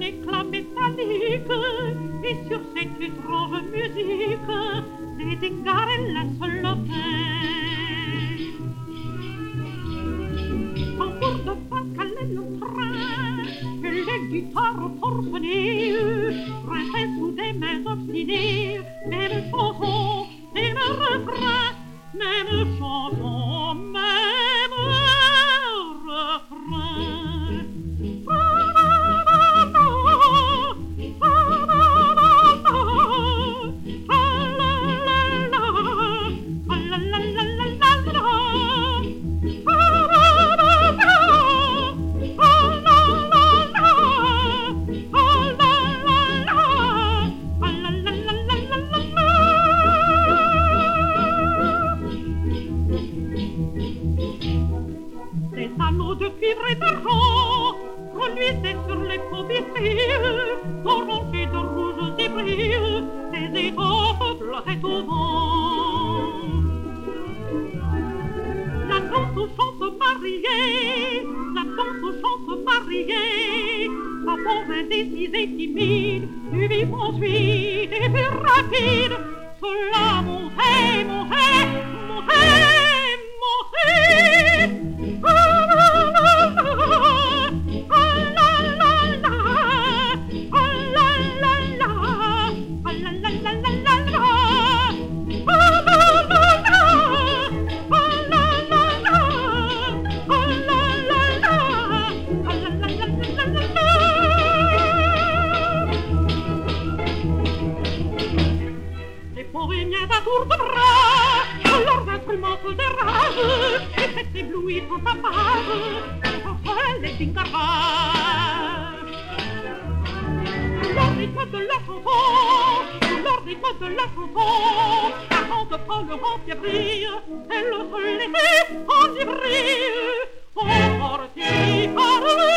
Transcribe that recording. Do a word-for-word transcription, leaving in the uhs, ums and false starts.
éclat métallique, et sur cette étrange musique, les dingarelles solopaient. Tambour de Pascal et le train, et les guitares forcenées, rinçaient sous des mains obstinées, même chanson, même refrain, même chanson, même refrain. De cuivre et d'argent reluisaient sur les cobitilles, orange et de rouge hybrides, des étoffes flottaient au vent. La danse aux chante mariée, la danse aux chante mariée, avant indécise et timide, du vif ensuite et plus rapide, cela montait, montait, montait, montait. Tour de bras, leurs instruments se déragent, et cet éblouissant tapage, entre les dingarvages. Leur rythme de la chanson, leur rythme de la chanson, avant de pas le enfiévrir, elles se laissaient enivrer, emportées par le